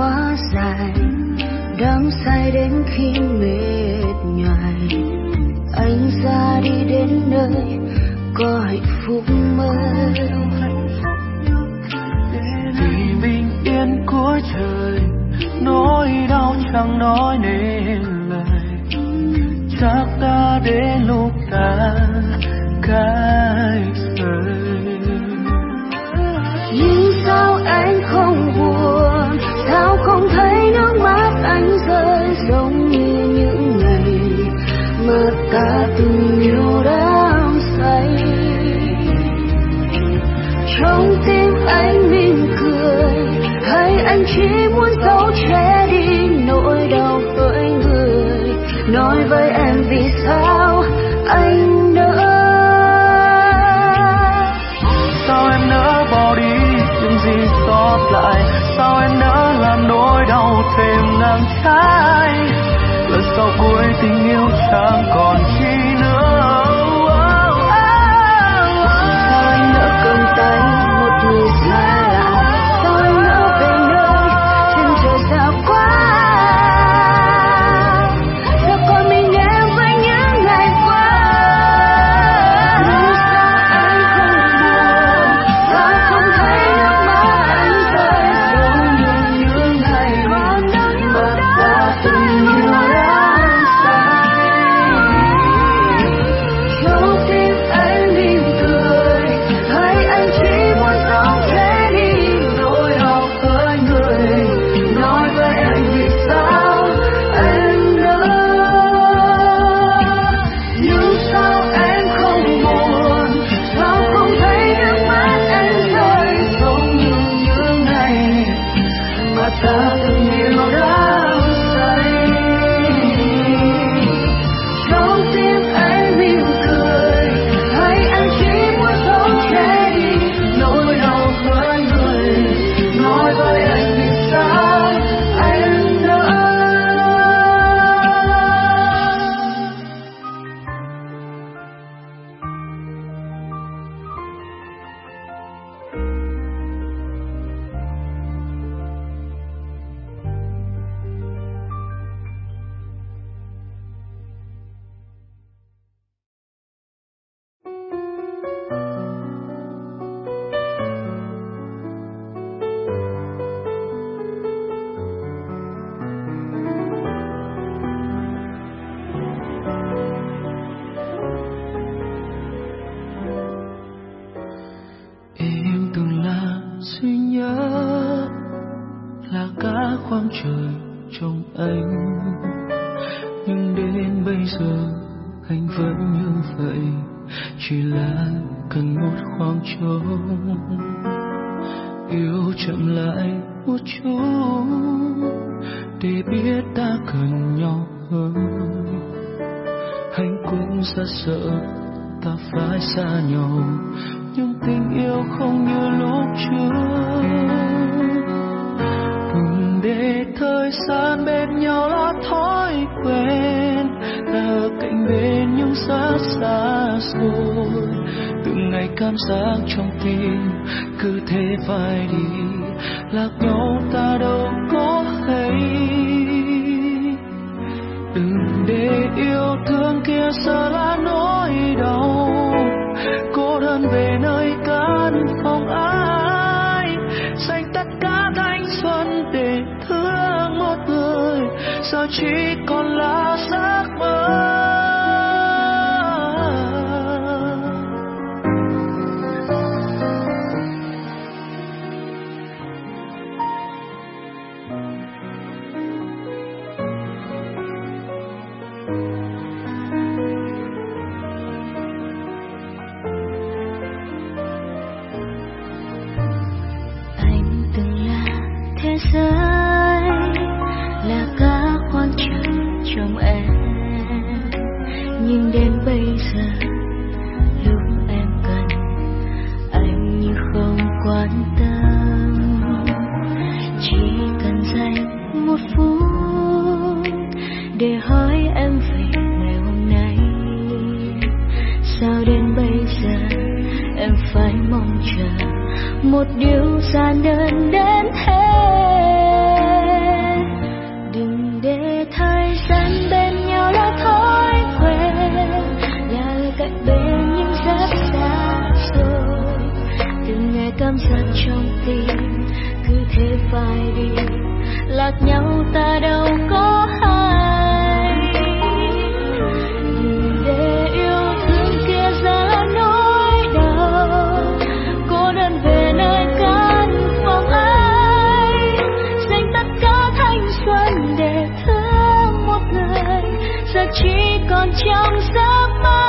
quá dài, đắm say đến khi mệt nhoài. Anh ra đi đến nơi có hạnh phúc mới. Vì bình yên cuối trời, nỗi đau chẳng nói nên lời. Chắc đã đến lúc ta cách rời. Nhưng sao anh không buồn, sao không thấy nước mắt anh rơi, giống như những ngày mà ta từng yêu đắm say. Trong tim anh mỉm cười, hay anh chỉ muốn giấu che đi nỗi đau với người. Nói với em vì sao anh nỡ. Sao em nỡ bỏ đi những gì sót lại, sao em nỡ làm nỗi đau thêm nắng cháy. Lần sau cuối tình yêu chẳng còn chi nữa. Sao anh nỡ cầm tay một người xa lạ, sao anh nỡ về nơi chân trời xa quá. Giờ còn mình em với những ngày qua. Nhưng sao anh không buồn, sao không thấy nước mắt anh rơi, giống như những ngày mà ta từng yêu đắm say. Trong tim anh mỉm cười, hay anh chỉ muốn giấu che đi nỗi đau với người. Nói với anh vì sao anh nỡ. Nhưng sao em không buồn, sao không thấy nước mắt anh rơi, giống như những ngày mà ta từng yêu đắm say. Trong tim anh mỉm cười, hay anh chỉ muốn giấu che đi nỗi đau với người. Nói với anh vì sao anh nỡ. Em từng là duy nhất, là cả khoảng trời trong anh. Nhưng đến bây giờ anh vẫn như vậy, chỉ là cần một khoảng trống. Yêu chậm lại một chút, để biết ta cần nhau hơn. Anh cũng rất sợ ta phải xa nhau, nhưng tình yêu không như lúc trước. Đừng để thời gian bên nhau là thói quen, ta ở cạnh bên nhưng rất xa xôi. Từng ngày cảm giác trong tim cứ thế phai đi, lạc nhau ta đâu có hay. Đừng để yêu thương kia giờ là nỗi đau, cô đơn về nơi căn phòng ai. Dành tất cả thanh xuân để thương một người, giờ chỉ còn là giấc mơ. Thế giới là cả khoảng trời trong em, nhưng đến bây giờ lúc em cần anh như không quan tâm. Chỉ cần dành một phút để hỏi em về ngày hôm nay. Sao đến bây giờ em phải mong chờ một điều giản đơn đến hết. lạc nhau ta đâu có hay. Để yêu thương kia ra nỗi đau, cô đơn về nơi căn phòng ấy, dành tất cả thanh xuân để thương một người, giờ chỉ còn trong giấc mơ.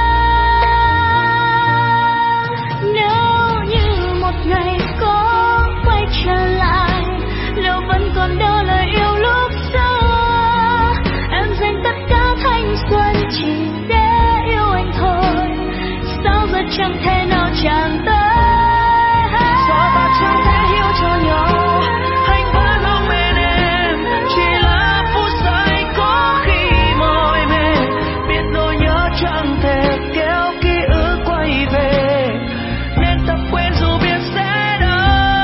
Nếu như một ngày có quay trở lại, liệu vẫn còn đâu lời yêu lúc xưa? Em dành tất cả thanh xuân chỉ để yêu anh thôi, sao giờ chẳng thể nào chạm tới? Sao ta chẳng thể hiểu cho nhau? Anh vẫn không bên em, chỉ là phút giây có khi mỏi mệt, biết nỗi nhớ chẳng thể kéo ký ức quay về, nên tập quên dù biết sẽ đau.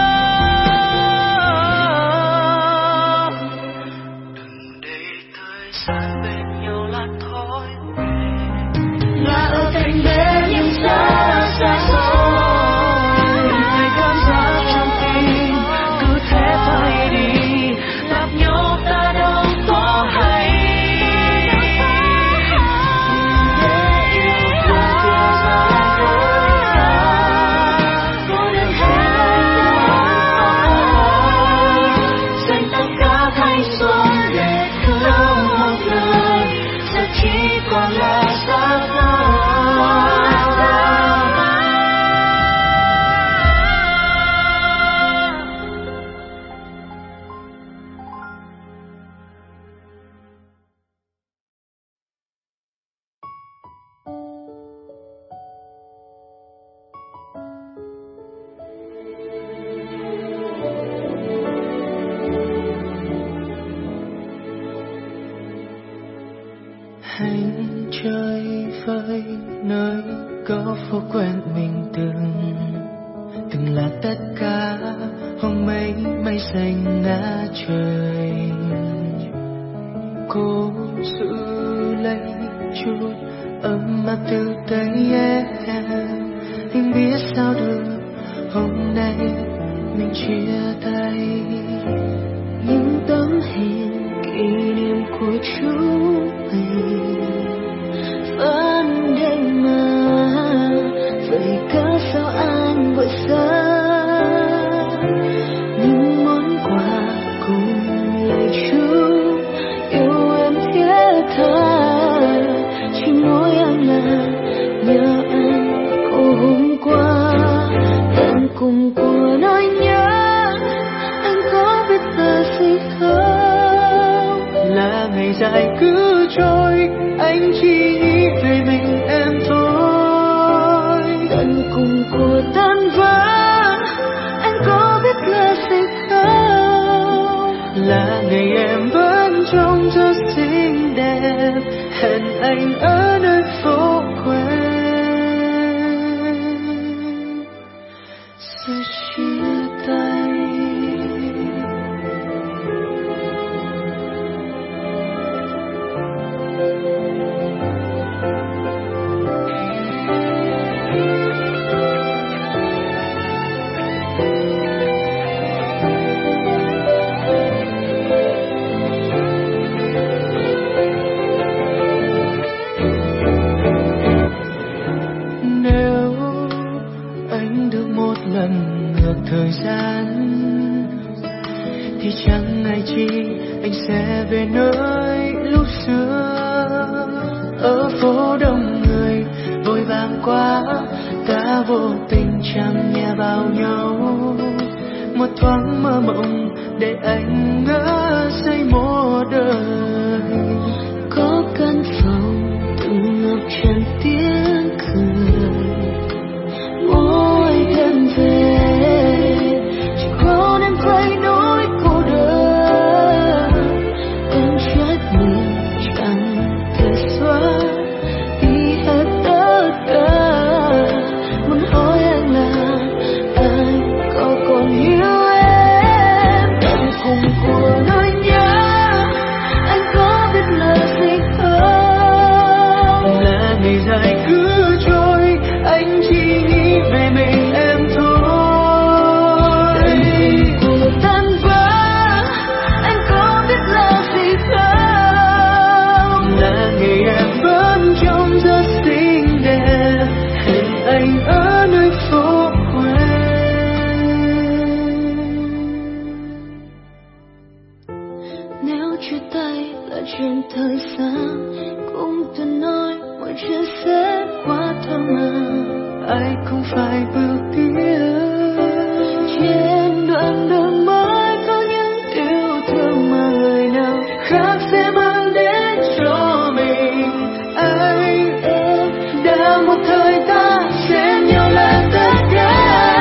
Đừng để thời gian bên nhau là thói quen, Là ở cạnh bên nhưng xa xa xôi, ngày cảm giác trong tim cứ thế phai đi, gặp nhau ta đâu có hay. để yêu thương kia ra nỗi đau, cô đơn hết dành tất cả thanh xuân để thương một người, giờ chỉ còn là giấc mơ. Hành chơi vơi nơi có phố quen mình từng là tất cả. Hôm mấy mây xanh ngã trời, cố giữ lấy chút ấm áp từ tay em. Anh biết sao được hôm nay mình chia tay, Những tấm hình kỷ niệm của chúng mình vẫn đây mà, vậy cớ sao anh vội xa? Những món quà cùng lời chúc yêu em thiết tha, chỉ mỗi em là nhớ anh cô hôm qua. Tận cùng của nỗi nhớ anh có biết giờ gì không? là ngày dài cứ trôi, anh chỉ nghĩ về mình em thôi. Tận cùng của tan vỡ anh có biết là gì không? Là ngày em vẫn trông rất xinh đẹp, hẹn anh ở nơi phố quen. Giờ chia tay. Nếu anh được một lần ngược thời gian, thì chẳng ngày chi anh sẽ về nơi lúc xưa. Ở phố đông người vội vàng quá, ta vô tình chẳng nghe bao nhau. Một thoáng mơ mộng để anh ngỡ say một đời. Có căn phòng từng ngập tràn tiếng cười, mỗi đêm về chỉ có em quay nỗi cô đơn. Em trách mình chẳng thể xóa đi hết tất cả. Muốn hỏi anh là anh có còn yêu em? Tận cùng của nỗi nhớ anh có biết là gì không? Là ngày dài cứ chuyện thời gian, cũng từng nói mọi chuyện sẽ qua thôi mà. Ai cũng phải bước tiếp Trên đoạn đường mới có những yêu thương mà người nào khác sẽ mang đến cho mình. Anh em đã một thời ta xem nhau là tất cả.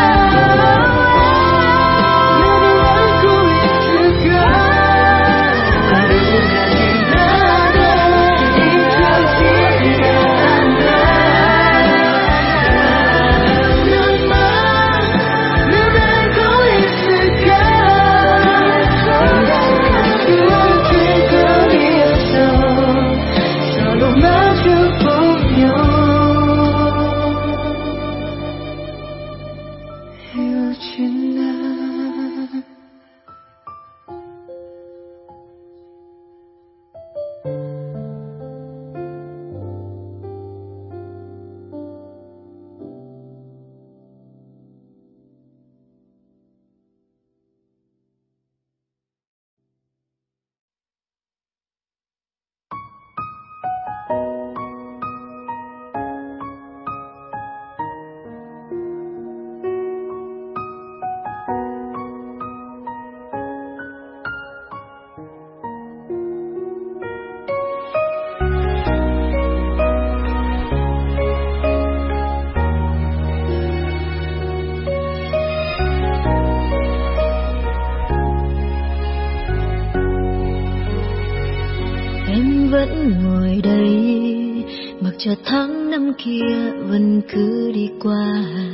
Ngồi đây mặc cho tháng năm kia vẫn cứ đi qua,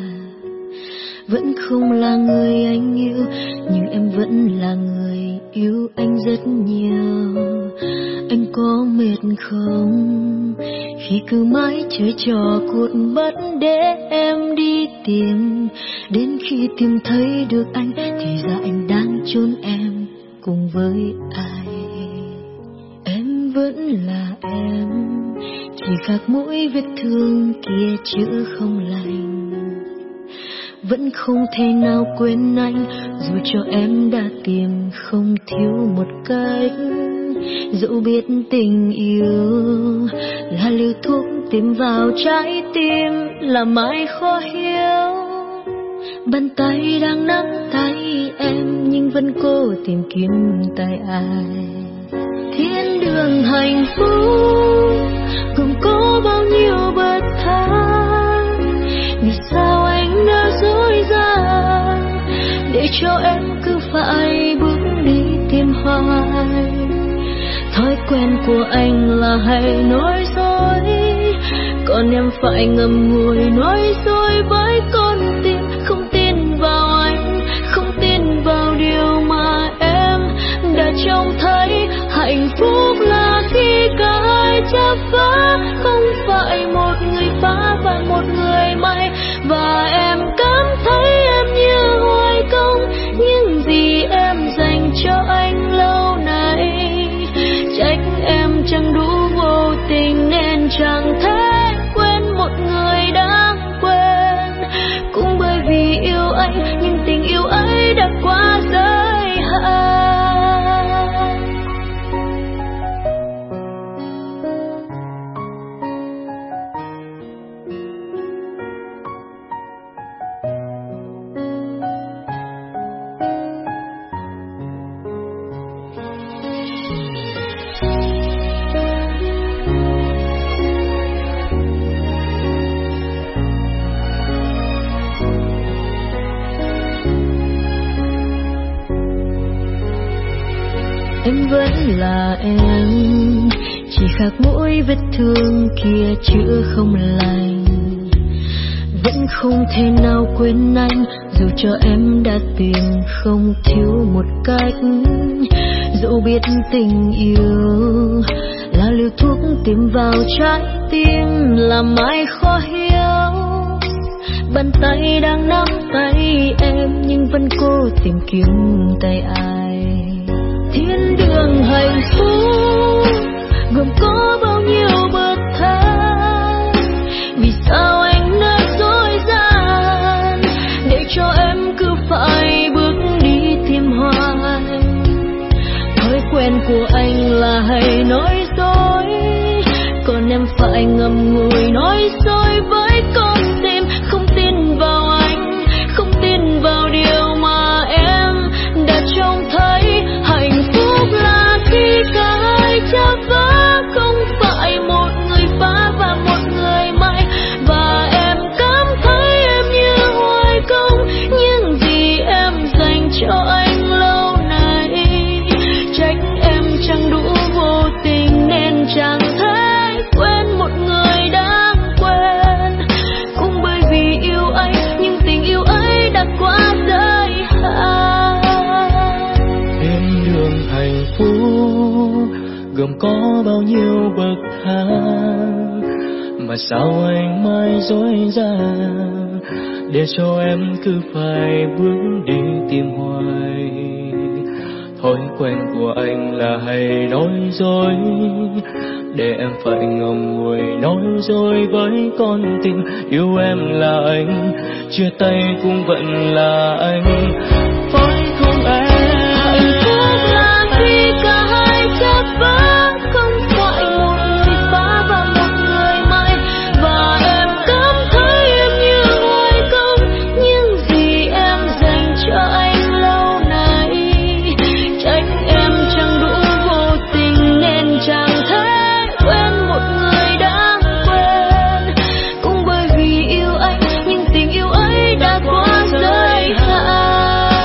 vẫn không là người anh yêu nhưng em vẫn là người yêu anh rất nhiều. Anh có mệt không khi cứ mãi chơi trò cuột bắt để em đi tìm, đến khi tìm thấy được anh thì ra anh đang chôn em cùng với ai. Em vẫn là em, chỉ khác mỗi vết thương kia chữa không lành. Vẫn không thể nào quên anh, dù cho em đã tìm không thiếu một cách. Dẫu biết tình yêu là liều thuốc tìm vào trái tim, là mãi khó hiểu. Bàn tay đang nắm tay em nhưng vẫn cố tìm kiếm tay ai. Thiên đường hạnh phúc gồm có bao nhiêu bậc thang, vì sao anh đã dối gian để cho em cứ phải bước đi tìm hoài. Thói quen của anh là hay nói dối, còn em phải ngậm ngùi nói dối với con tim. Không tin vào anh, không tin vào điều mà em đã trông thấy. Hạnh phúc là khi cả hai chắp vá, không phải một người phá và một người may. Và em cảm thấy em như hoài công những gì em dành cho anh lâu nay. Trách em chẳng đủ vô tình nên chẳng thể quên một người đáng quên. Cũng bởi vì yêu anh nhưng tình yêu ấy đã quá giới hạn. Em vẫn là em, chỉ khác mỗi vết thương kia chữa không lành. Vẫn không thể nào quên anh, dù cho em đã tìm không thiếu một cách. Dẫu biết tình yêu là liều thuốc tìm vào trái tim, là mãi khó hiểu. Bàn tay đang nắm tay em nhưng vẫn cố tìm kiếm tay ai. Thiên đường hạnh phúc gồm có bao nhiêu bậc thang, vì sao anh đã dối gian để cho em cứ phải bước đi tìm hoài. Thói quen của anh là hay nói em phải ngậm ngùi nói dối với con tim. Không tin vào anh, không tin vào điều mà em đã trông thấy. Hạnh phúc là khi cả hai cha vỡ, không phải một người phá và một người mãi. Và em cảm thấy em như hoài công những gì em dành cho anh lâu nay. Trách em chẳng đủ vô tình nên chẳng thể quên một người đáng quên. Cũng bởi vì yêu anh nhưng tình yêu ấy đã quá giới hạn. Thiên đường hạnh phúc gồm có bao nhiêu bậc thang, mà sao anh mãi dối gian để cho em cứ phải bước đi tìm hoài. Thói quen của anh là hay nói dối, để em phải ngậm ngùi nói dối với con tim. Yêu em là anh, chia tay cũng vẫn là anh, phải không em? Hạnh phúc là khi cả hai cha vỡ, không phải một người phá và một người mãi. Và em cảm thấy em như hoài công những gì em dành cho anh lâu nay. Trách em chẳng đủ vô tình nên chẳng thể quên một người đáng quên. Cũng bởi vì yêu anh nhưng tình yêu ấy đã quá giới hạn.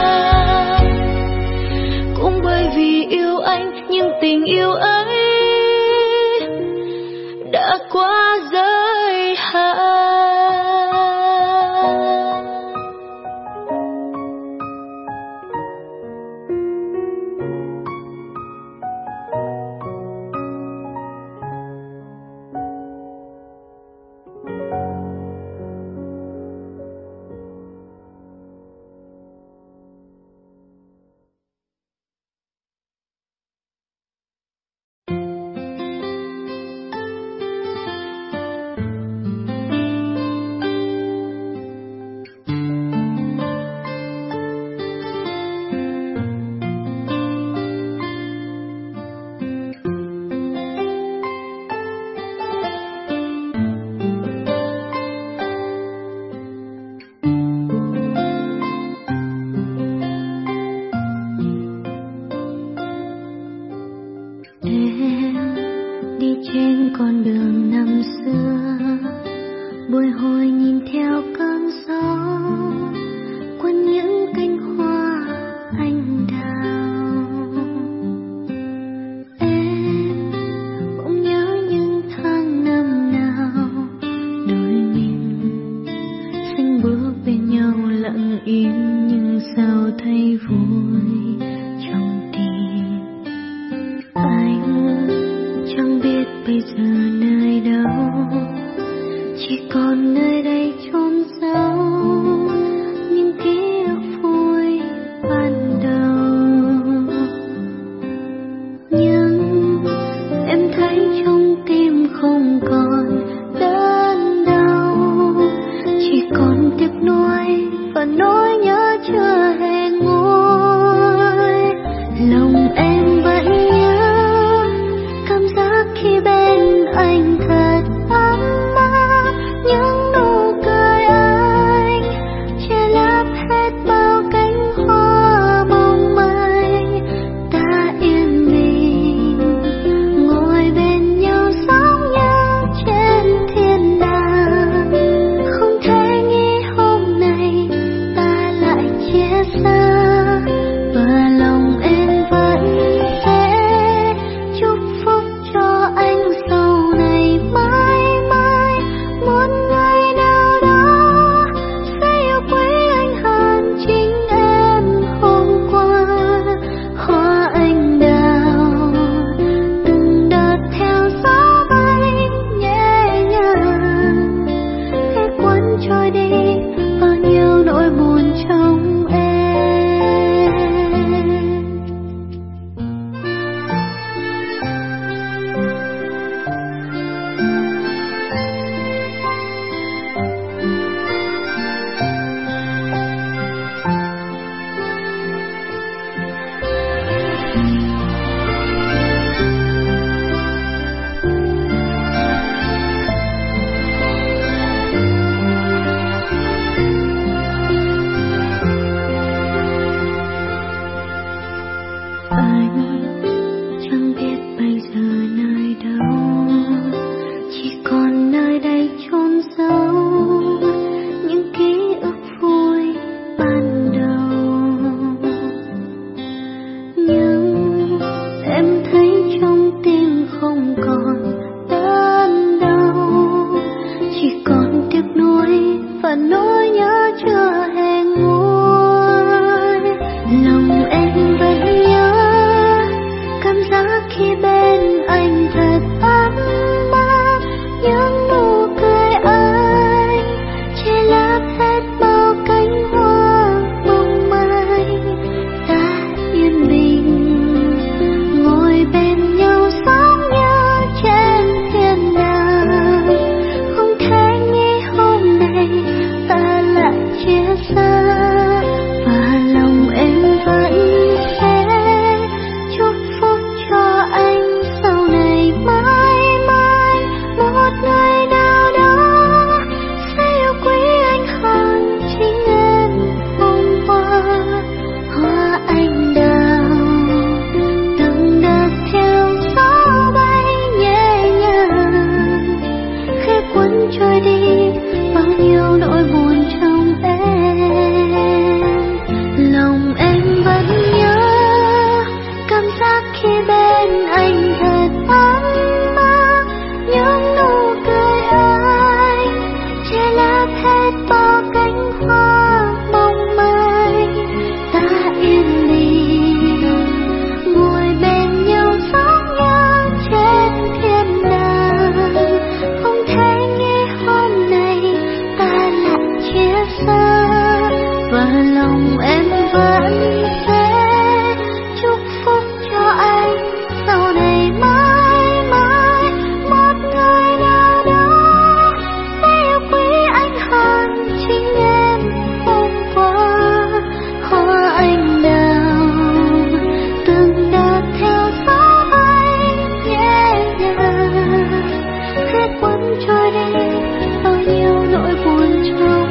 em vẫn nhớ cảm giác khi bên anh thật ấm áp, những nụ cười anh che lấp hết bao cánh hoa mong manh. Ta yên bình ngồi bên nhau sống như trên thiên đàng, không thể nghĩ hôm nay ta lại chia xa. Và lòng em vẫn sẽ chúc phúc cho anh sau này mãi mãi, một ngày nào đó sẽ yêu quý anh hơn chính em hôm qua. Hoa anh đào từng đợt theo gió bay nhẹ nhàng, khẽ cuốn trôi đi bao nhiêu nỗi buồn trong em. Lòng em vẫn nhớ cảm giác khi bên anh thật ấm áp, những nụ cười anh che lấp hết bao cánh hoa mong manh. Ta yên bình ngồi bên nhau sống như trên thiên đàng, không thể nghĩ hôm nay ta lại chia xa. Và lòng em vẫn sẽ chúc phúc cho anh sau này mãi mãi, một ngày nào đó sẽ yêu quý anh hơn chính em hôm qua. Hoa anh đào từng đợt theo gió bay nhẹ nhàng, khẽ cuốn trôi đi bao nhiêu nỗi buồn trong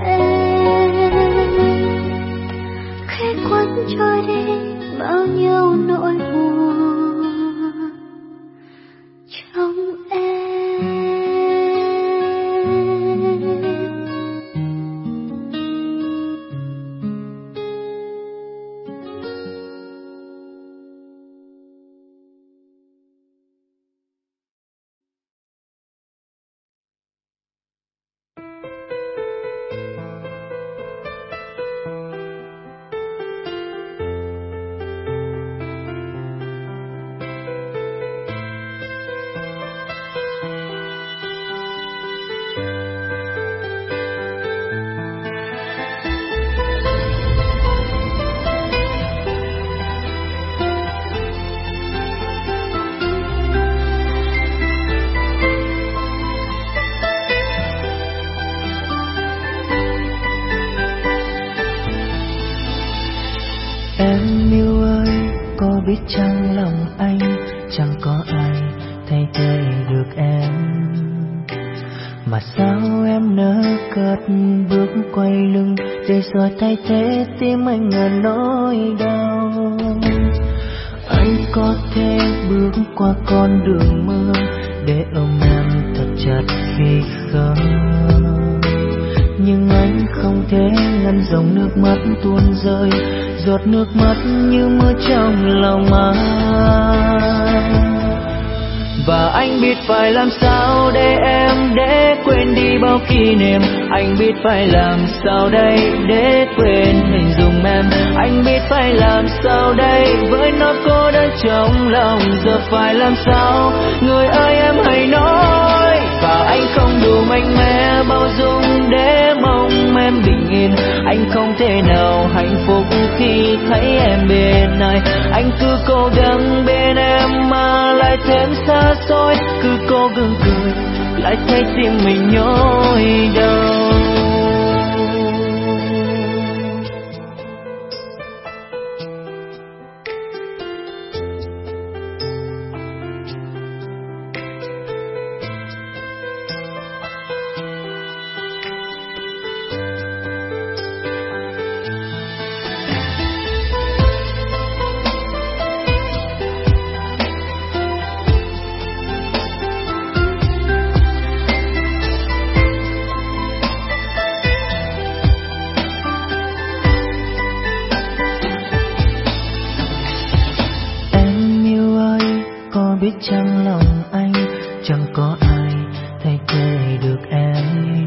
em, khẽ cuốn trôi đi bao nhiêu nỗi buồn trong em. Em yêu ơi, có biết chăng lòng anh chẳng có ai thay thế được em, mà sao em nỡ cất bước quay lưng để rồi thay thế tim anh ngàn nỗi đau. Anh có thể bước qua con đường mưa để ôm em thật chặt khi không, nhưng anh không thể ngăn dòng nước mắt tuôn rơi, giọt nước mắt như mưa trong lòng anh. Và anh biết phải làm sao để em để quên đi bao kỷ niệm, anh biết phải làm sao đây để quên hình dung em, anh biết phải làm sao đây với nỗi cô đơn trong lòng, giờ phải làm sao người ơi em hãy nói. Và anh không đủ mạnh mẽ bao dung để mong em bình yên, anh không thể nào hạnh phúc khi thấy em bên này, anh cứ cố gắng bên em mà lại thêm xa xôi, cứ cố gắng cười lại thấy tim mình nhói đau. biết chăng lòng anh chẳng có ai thay thế được em,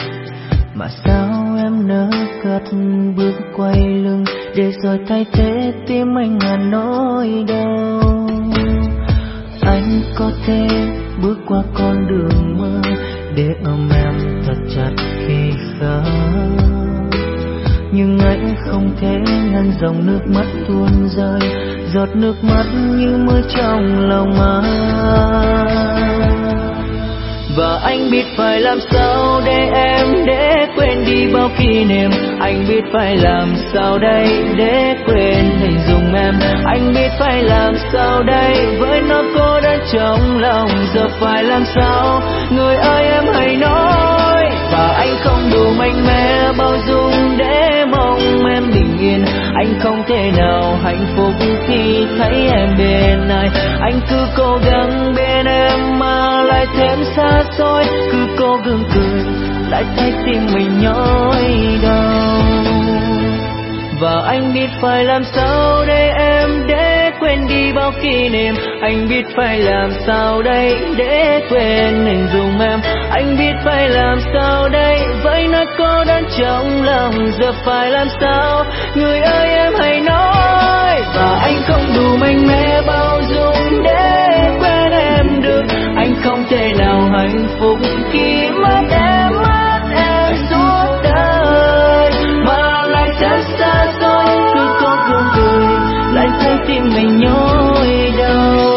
mà sao em nỡ cất bước quay lưng để rồi thay thế tim anh ngàn nỗi đau. Anh có thể bước qua con đường mơ để ôm em thật chặt khi khóc, nhưng anh không thể ngăn dòng nước mắt tuôn rơi, giọt nước mắt như mưa trong lòng anh. Và anh biết phải làm sao để quên đi bao kỷ niệm. Anh biết phải làm sao đây để quên hình dung em. Anh biết phải làm sao đây với nỗi cô đơn trong lòng. Giờ phải làm sao người ơi em hãy nói. Và anh không đủ mạnh mẽ bao dung để mong em bình yên. Anh không thể nào hạnh phúc khi thấy em bên ai. Anh cứ cố gắng bên em mà lại thêm xa xôi, cứ cố gắng cười lại thấy tim mình nhói đau. Và anh biết phải làm sao để quên đi bao kỷ niệm. Anh biết phải làm sao đây để quên hình dung em. Anh biết phải làm sao đây với nỗi cô đơn trong lòng. Giờ phải làm sao người ơi em hãy nói. Và anh không đủ mạnh mẽ bao dung để quên em được. Anh không thể nào hạnh phúc khi mất em suốt đời, mà lại thật xa xôi. Cứ cố gắng cười lại thấy tim mình nhói đau.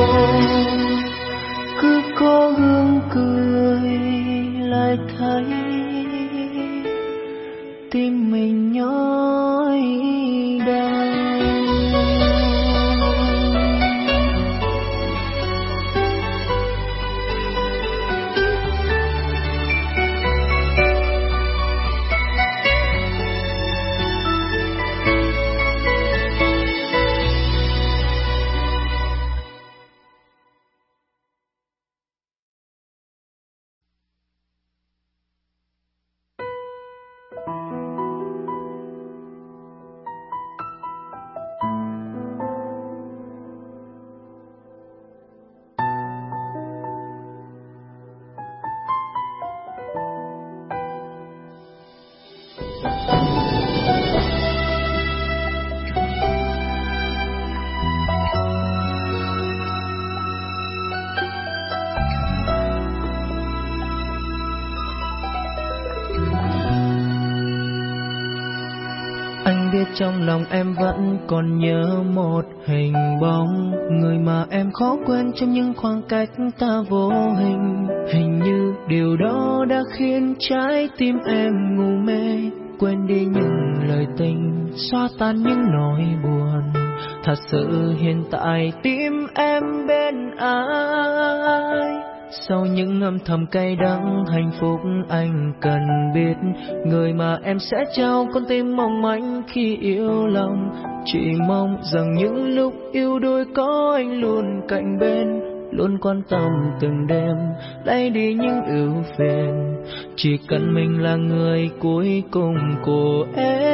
Cứ cố gắng cười lại thấy tim mình nhói đau. Trong lòng em vẫn còn nhớ một hình bóng, người mà em khó quên trong những khoảng cách ta vô hình. Hình như điều đó đã khiến trái tim em ngu mê, quên đi những lời tình, xóa tan những nỗi buồn. Thật sự hiện tại tim em bên ai? Sau những âm thầm cay đắng hạnh phúc anh cần biết, người mà em sẽ trao con tim mong manh khi yêu lòng. Chỉ mong rằng những lúc yêu đôi có anh luôn cạnh bên, luôn quan tâm từng đêm, lấy đi những ưu phiền. Chỉ cần mình là người cuối cùng của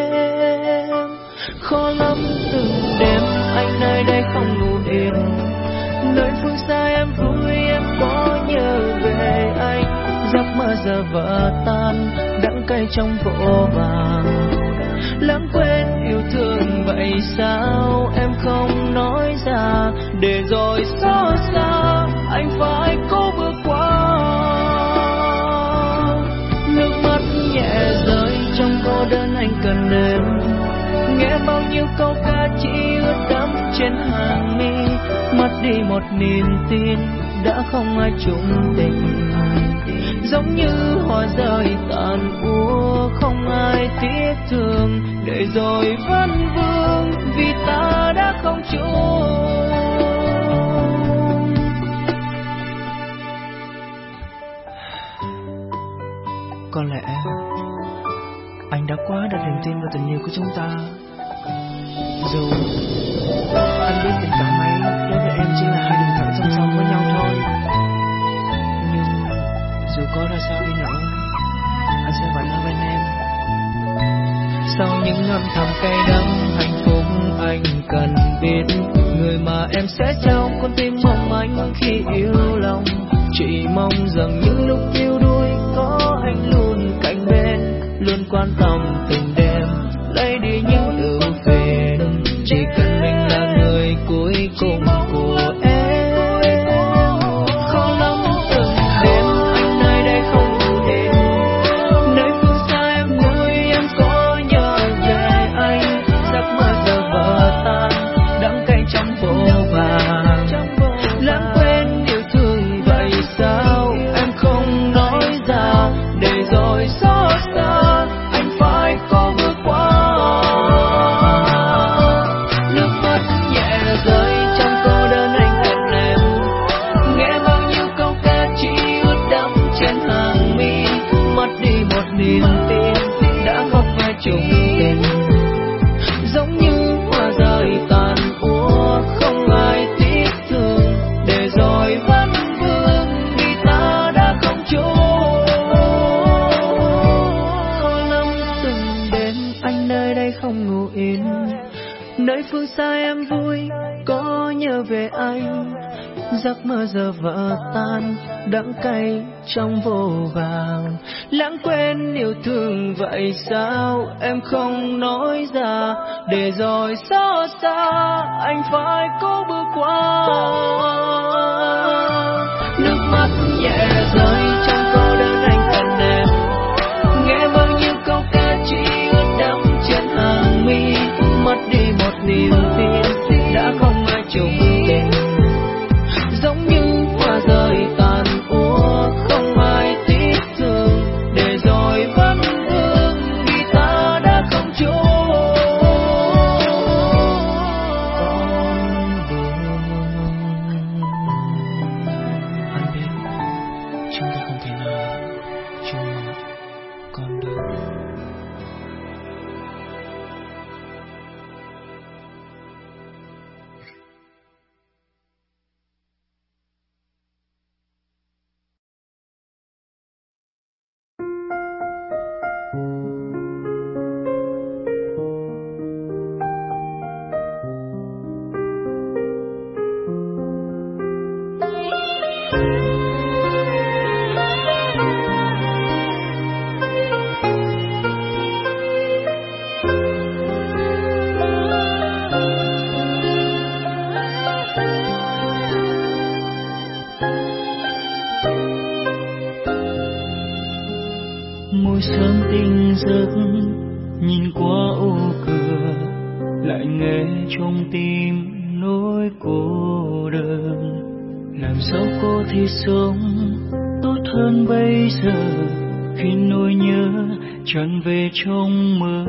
em. Khó lắm từng đêm anh nơi đây không ngủ yên, nơi phương xa em vui em có nhớ về anh. Giấc mơ giờ vỡ tan đắng cay trong vô vàng, lãng quên yêu thương vậy sao em không nói ra, để rồi xót xa anh phải cố bước qua. Nước mắt nhẹ rơi trong cô đơn anh cần em, nghe bao nhiêu câu ca chỉ ướt đẫm trên hàng mi. Mất đi một niềm tin đã không ai chung tình, giống như hoa rơi tàn úa không ai tiếc thương, để rồi vẫn vương vì ta đã không chung. Có lẽ anh đã quá đặt niềm tin vào tình yêu của chúng ta. Dù anh biết tình cảm ấy đối với em chỉ là hai đường thẳng song song với nhau thôi, nhưng dù có ra sao đi nữa anh sẽ vẫn ở bên em. Sau những âm thầm cay đắng hạnh phúc anh cần biết, người mà em sẽ trao con tim mong manh khi yêu lòng. Chỉ mong rằng những lúc yêu đuối có anh luôn cạnh bên, luôn quan tâm từng đêm, lấy đi những ưu phiền. Chỉ nhẹ rơi trong cô đơn anh cần em. Nghe bao nhiêu câu ca chỉ ướt đẫm trên hàng mi, mất đi một niềm tin đã không ai chung tình. Giống như hoa rơi tàn úa không ai tiếc thương, để rồi vẫn vương vì ta đã không chung. Có lắm từng đêm anh nơi đây không ngủ yên, nơi phương xa em vui có nhớ về anh. Giấc mơ giờ vỡ tan đắng cay trong vô vàng, lãng quên yêu thương vậy sao em không nói ra, để rồi xót xa anh phải cố bước qua. Nước mắt nhẹ rơi trong cô đơn anh cần em. Nghe bao nhiêu câu ca chỉ ướt đẫm trên hàng mi, mất đi một niềm tin đã không ai chung tình. Giống như hoa rơi tàn úa không ai tiếc thương, để rồi vẫn vương vì ta đã không chung. Anh biết chúng ta không thể nào chung con được. Môi sớm tinh giấc nhìn qua ô cửa, lại nghe trong tim nỗi cô đơn. Làm sao có thể sống tốt hơn bây giờ, khi nỗi nhớ tràn về trong mơ.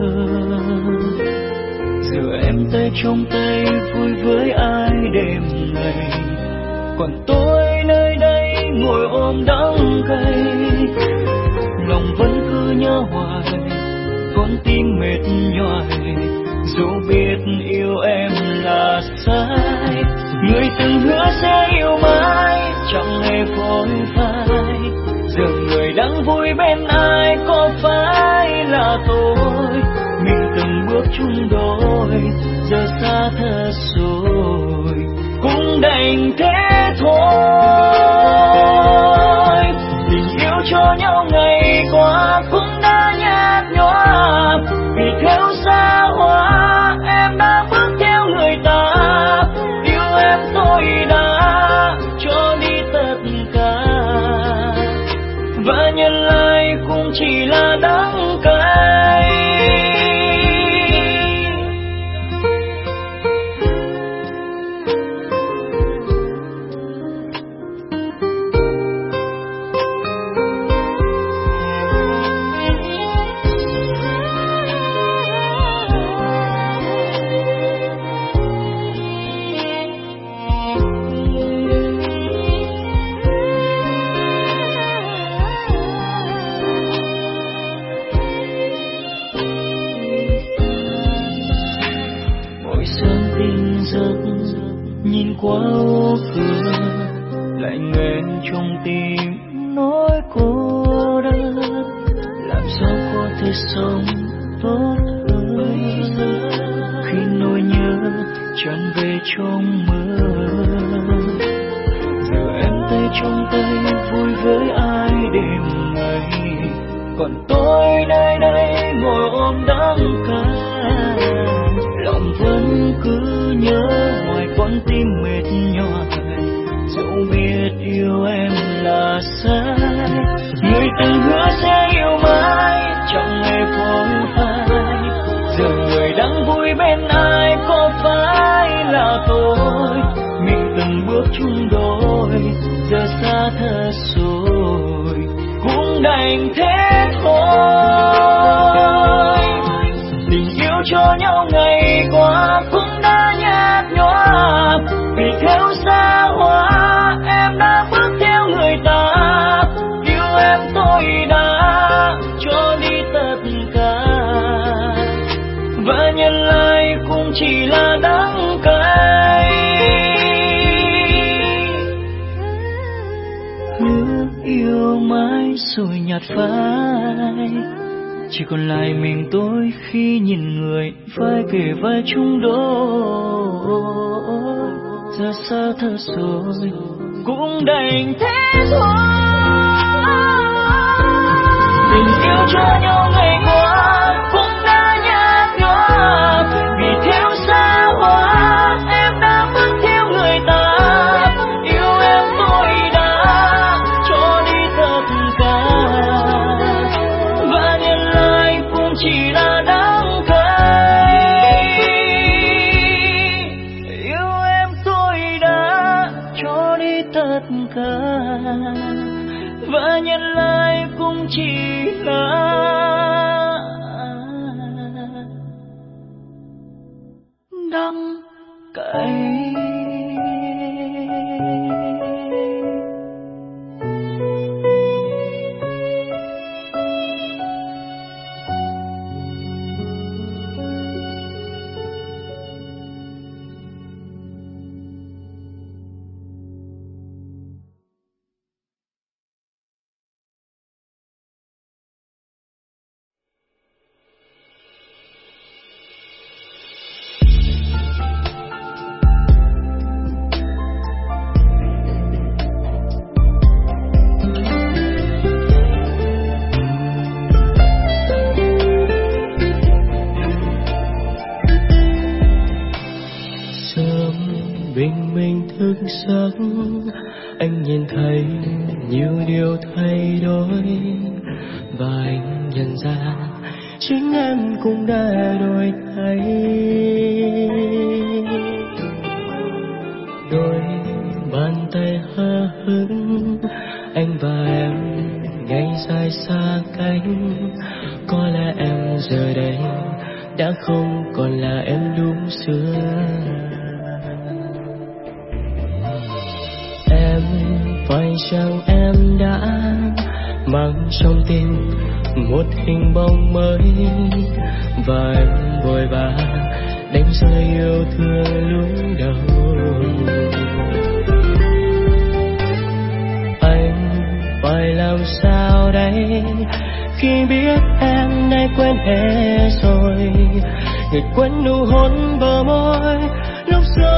Giờ em tay trong tay vui với ai đêm ngày, còn tôi nơi đây ngồi ôm đắng cay. Lòng vẫn cứ nhớ hoài, con tim mệt nhoài, dù biết yêu em là sai. Người từng hứa sẽ yêu mãi chẳng hề phôi phai, giờ người đang vui bên ai có phải là tôi. Mình từng bước chung đôi, giờ xa thật rồi, cũng đành thế thôi. Tình yêu cho nhau ngày qua cũng đã nhạt nhòa, vì theo xa hoa em đã bước theo người ta. Yêu em tôi đã cho đi tất cả, và nhận lại cũng chỉ là đắng cay. Nhìn qua ô cửa, lại nghe trong tim nỗi cô đơn. Làm sao có thể sống tốt hơn khi nỗi nhớ tràn về trong mơ. Giờ em tay trong tay vui với ai đêm ngày, còn tôi nơi đây ngồi ôm đắng cay. Lòng vẫn cứ nhớ hoài, con tim mệt nhoài, dẫu biết yêu em là sai. Người từng hứa sẽ yêu mãi chẳng hề phôi phai, giờ người đang vui bên ai có phải là tôi. Mình từng bước chung đôi, giờ xa thật rồi, cũng đành thế thôi. Tình yêu cho nhau ngày qua cũng đã nhạt nhòa, theo xa hoa em đã bước theo người ta, yêu em tôi đã cho đi tất cả, và nhận lại cũng chỉ là đắng cay. Hứa yêu mãi rồi nhạt phai, chỉ còn lại mình tôi khi nhìn người vai kề vai chung đôi. Giờ xa thật rồi cũng đành thế thôi. Tình yêu cho nhau ngày qua cũng đã nhạt nhòa, vì theo xa hoa em đã bước theo người ta, yêu em tôi đã cho đi tất cả, và nhận lại cũng chỉ là đắng cay. Yêu em tôi đã cho đi tất cả, và nhận lại cũng chỉ là đắng cay. Bình minh thức giấc, anh nhìn thấy nhiều điều thay đổi, và anh nhận ra chính em cũng đã đổi thay. Đôi bàn tay hờ hững, anh và em ngày dài xa cách. Có lẽ em giờ đây đã không còn là em lúc xưa. Phải chăng em đã mang trong tim một hình bóng mới, và em vội vã đánh rơi yêu thương lúc đầu. Anh phải làm sao đây khi biết em đã quên hết rồi, người quên nụ hôn bờ môi